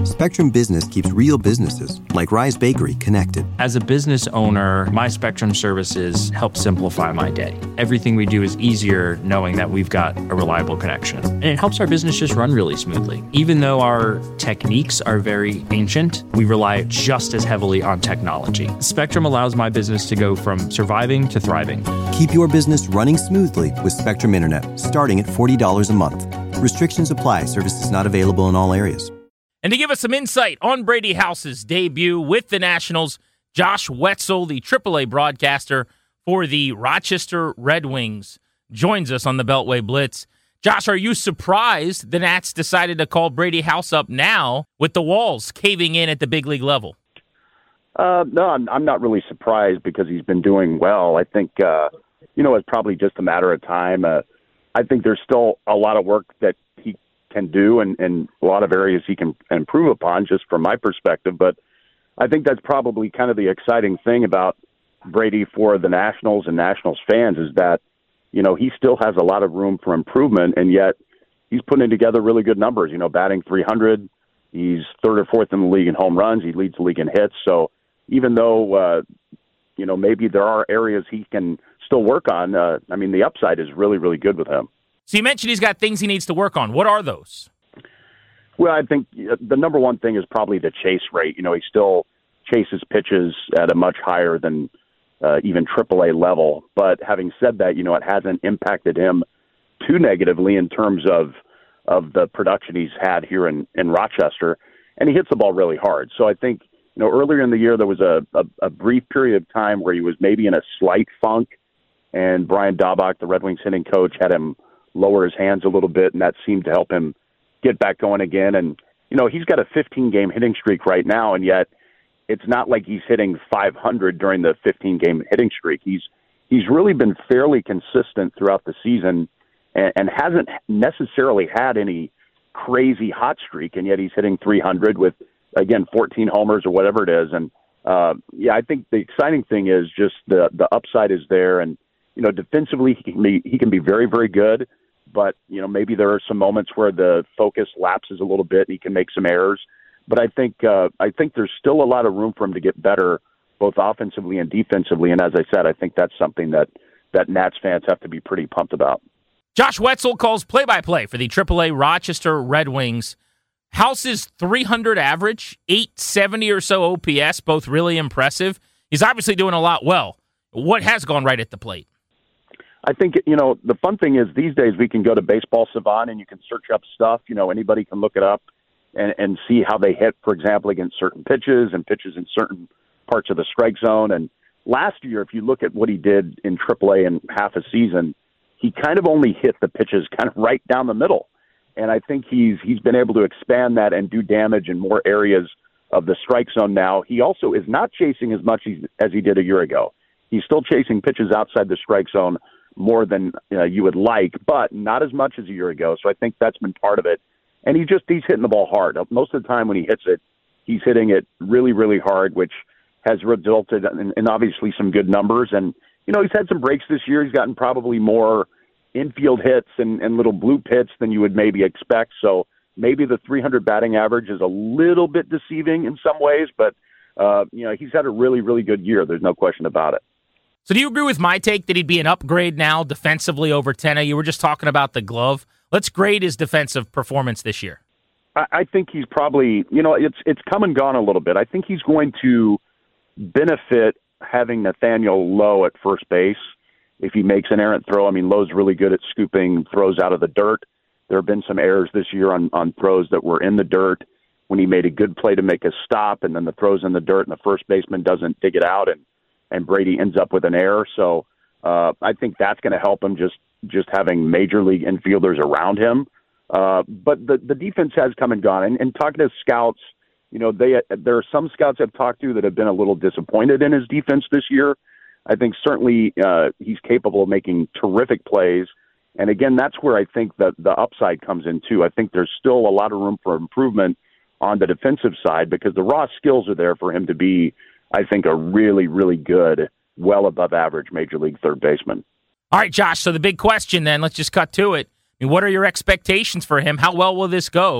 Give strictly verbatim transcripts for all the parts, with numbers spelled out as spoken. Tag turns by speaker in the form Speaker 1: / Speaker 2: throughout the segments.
Speaker 1: Spectrum Business keeps real businesses, like Rise Bakery, connected.
Speaker 2: As a business owner, my Spectrum services help simplify my day. Everything we do is easier knowing that we've got a reliable connection. And it helps our business just run really smoothly. Even though our techniques are very ancient, we rely just as heavily on technology. Spectrum allows my business to go from surviving to thriving.
Speaker 1: Keep your business running smoothly with Spectrum Internet, starting at forty dollars a month. Restrictions apply. Services not available in all areas.
Speaker 3: And to give us some insight on Brady House's debut with the Nationals, Josh Wetzel, the triple A broadcaster for the Rochester Red Wings, joins us on the Beltway Blitz. Josh, are you surprised the Nats decided to call Brady House up now with the walls caving in at the big league level?
Speaker 4: Uh, no, I'm, I'm not really surprised because he's been doing well. I think, uh, you know, it's probably just a matter of time. Uh, I think there's still a lot of work that he can do and, and a lot of areas he can improve upon, just from my perspective. But I think that's probably kind of the exciting thing about Brady for the Nationals and Nationals fans is that, you know, he still has a lot of room for improvement, and yet he's putting together really good numbers, you know, batting three hundred. He's third or fourth in the league in home runs. He leads the league in hits. So even though, uh, you know, maybe there are areas he can still work on, uh, I mean, the upside is really, really good with him.
Speaker 3: So you mentioned he's got things he needs to work on. What are those?
Speaker 4: Well, I think the number one thing is probably the chase rate. You know, he still chases pitches at a much higher than uh, even triple A level. But having said that, you know, it hasn't impacted him too negatively in terms of of the production he's had here in, in Rochester. And he hits the ball really hard. So I think, you know, earlier in the year there was a, a, a brief period of time where he was maybe in a slight funk, and Brian Daubach, the Red Wings hitting coach, had him lower his hands a little bit, and that seemed to help him get back going again. And, you know, he's got a fifteen-game hitting streak right now, and yet it's not like he's hitting five hundred during the fifteen-game hitting streak. He's he's really been fairly consistent throughout the season and, and hasn't necessarily had any crazy hot streak, and yet he's hitting three hundred with, again, fourteen homers or whatever it is. And, uh, yeah, I think the exciting thing is just the, the upside is there, and, you know, defensively he can be, he can be very, very good. But, you know, maybe there are some moments where the focus lapses a little bit and he can make some errors. But I think uh, I think there's still a lot of room for him to get better, both offensively and defensively. And as I said, I think that's something that, that Nats fans have to be pretty pumped about.
Speaker 3: Josh Wetzel calls play-by-play for the triple A Rochester Red Wings. House's three hundred average, eight seventy or so O P S, both really impressive. He's obviously doing a lot well. What has gone right at the plate?
Speaker 4: I think, you know, the fun thing is these days we can go to Baseball Savant and you can search up stuff. You know, anybody can look it up and, and see how they hit, for example, against certain pitches and pitches in certain parts of the strike zone. And last year, if you look at what he did in triple A in half a season, he kind of only hit the pitches kind of right down the middle. And I think he's he's been able to expand that and do damage in more areas of the strike zone now. He also is not chasing as much as he did a year ago. He's still chasing pitches outside the strike zone more than uh, you would like, but not as much as a year ago. So I think that's been part of it. And he just, he's hitting the ball hard. Most of the time when he hits it, he's hitting it really, really hard, which has resulted in, in obviously some good numbers. And, you know, he's had some breaks this year. He's gotten probably more infield hits and, and little bloop hits than you would maybe expect. So maybe the three hundred batting average is a little bit deceiving in some ways, but, uh, you know, he's had a really, really good year. There's no question about it.
Speaker 3: So do you agree with my take that he'd be an upgrade now defensively over Tenna? You were just talking about the glove. Let's grade his defensive performance this year.
Speaker 4: I, I think he's probably, you know, it's it's come and gone a little bit. I think he's going to benefit having Nathaniel Lowe at first base if he makes an errant throw. I mean, Lowe's really good at scooping throws out of the dirt. There have been some errors this year on, on throws that were in the dirt when he made a good play to make a stop, and then the throw's in the dirt and the first baseman doesn't dig it out, and and Brady ends up with an error. So uh, I think that's going to help him just, just having major league infielders around him. Uh, but the, the defense has come and gone. And, and talking to scouts, you know, they there are some scouts I've talked to that have been a little disappointed in his defense this year. I think certainly uh, he's capable of making terrific plays. And again, that's where I think that the upside comes in too. I think there's still a lot of room for improvement on the defensive side because the raw skills are there for him to be, I think, a really, really good, well above average major league third baseman.
Speaker 3: All right, Josh, so the big question then, let's just cut to it. I mean, what are your expectations for him? How well will this go?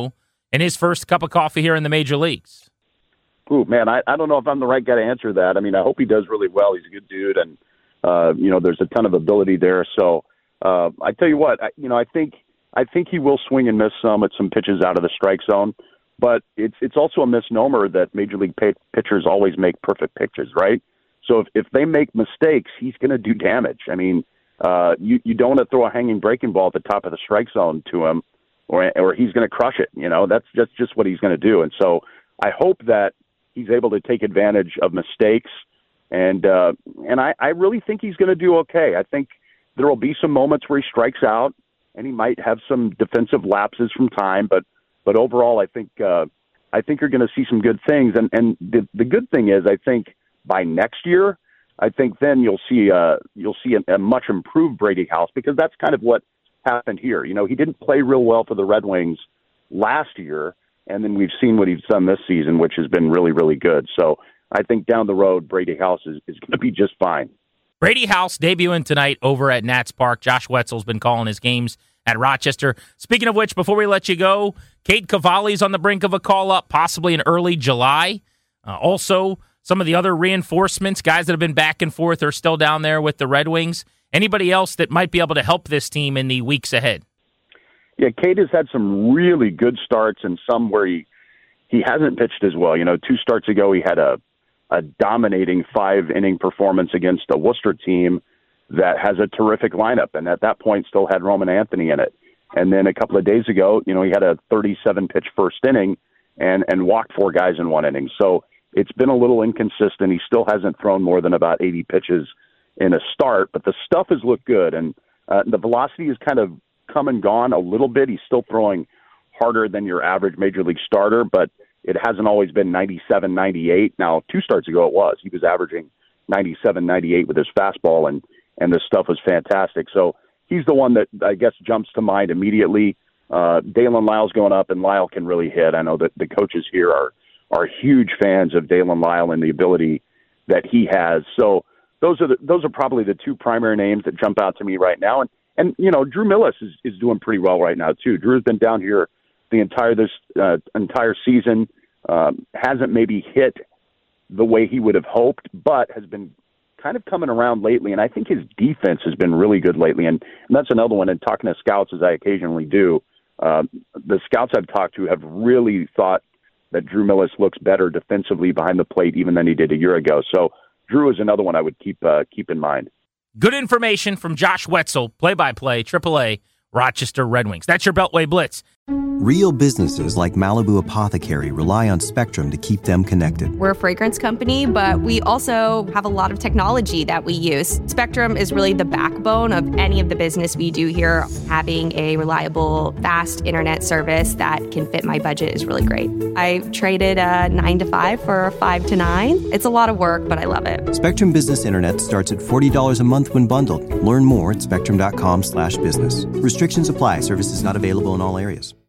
Speaker 3: in his first cup of coffee here in the major leagues?
Speaker 4: Ooh, man, I, I don't know if I'm the right guy to answer that. I mean, I hope he does really well. He's a good dude, and, uh, you know, there's a ton of ability there. So uh, I tell you what, I, you know, I think I think he will swing and miss some at some pitches out of the strike zone. But it's it's also a misnomer that Major League pay- pitchers always make perfect pitches, right? So if, if they make mistakes, he's going to do damage. I mean, uh, you, you don't want to throw a hanging breaking ball at the top of the strike zone to him, or or he's going to crush it. You know, that's just, just what he's going to do. And so I hope that he's able to take advantage of mistakes. And uh, and I, I really think he's going to do okay. I think there will be some moments where he strikes out, and he might have some defensive lapses from time, but But overall, I think uh, I think you're going to see some good things. And, and the, the good thing is, I think by next year, I think then you'll see uh, you'll see a, a much improved Brady House, because that's kind of what happened here. You know, he didn't play real well for the Red Wings last year, and then we've seen what he's done this season, which has been really, really good. So I think down the road, Brady House is, is going to be just fine.
Speaker 3: Brady House debuting tonight over at Nats Park. Josh Wetzel's been calling his games at Rochester. Speaking of which, before we let you go, Cade Cavalli's on the brink of a call-up, possibly in early July. Uh, also, some of the other reinforcements, guys that have been back and forth, are still down there with the Red Wings. Anybody else that might be able to help this team in the weeks ahead?
Speaker 4: Yeah, Cade has had some really good starts and some where he, he hasn't pitched as well. You know, two starts ago he had a, a dominating five-inning performance against a Worcester team that has a terrific lineup, and at that point still had Roman Anthony in it. And then a couple of days ago, you know, he had a thirty-seven pitch first inning and, and walked four guys in one inning. So it's been a little inconsistent. He still hasn't thrown more than about eighty pitches in a start, but the stuff has looked good. And uh, the velocity has kind of come and gone a little bit. He's still throwing harder than your average major league starter, but it hasn't always been ninety-seven, ninety-eight. Now, two starts ago it was. He was averaging ninety-seven, ninety-eight with his fastball, and and this stuff was fantastic. So he's the one that I guess jumps to mind immediately. Uh, Dalen Lyle's going up, and Lyle can really hit. I know that the coaches here are are huge fans of Dalen Lyle and the ability that he has. So those are the, those are probably the two primary names that jump out to me right now. And and you know, Drew Millis is, is doing pretty well right now too. Drew's been down here the entire this uh, entire season. Um, hasn't maybe hit the way he would have hoped, but has been kind of coming around lately, and I think his defense has been really good lately, and, and that's another one. And talking to scouts, as I occasionally do, uh, the scouts I've talked to have really thought that Drew Millis looks better defensively behind the plate even than he did a year ago. So Drew is another one I would keep uh, keep in mind.
Speaker 3: Good information from Josh Wetzel, play-by-play, triple A, Rochester Red Wings. That's your Beltway Blitz.
Speaker 1: Real businesses like Malibu Apothecary rely on Spectrum to keep them connected.
Speaker 5: We're a fragrance company, but we also have a lot of technology that we use. Spectrum is really the backbone of any of the business we do here. Having a reliable, fast internet service that can fit my budget is really great. I traded a nine to five for a five to nine. It's a lot of work, but I love it.
Speaker 1: Spectrum Business Internet starts at forty dollars a month when bundled. Learn more at spectrum dot com slash business. Restrictions apply. Services not available in all areas.